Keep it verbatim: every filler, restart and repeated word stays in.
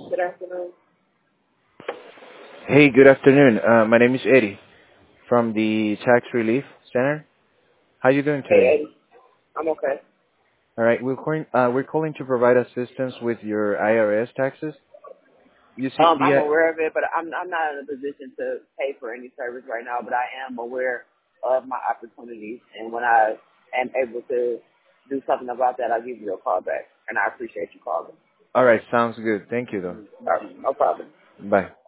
Good afternoon. Hey, good afternoon. Uh, my name is Eddie from the Tax Relief Center. How you doing Hey, today? Eddie. I'm okay. All right, we're calling, uh, we're calling to provide assistance with your I R S taxes. You see, Um, the I'm uh, aware of it, but I'm I'm not in a position to pay for any service right now. But I am aware of my opportunities, and when I am able to do something about that, I'll give you a call back. And I appreciate you calling. all right, sounds good. Thank you, though. All right, no problem. Bye.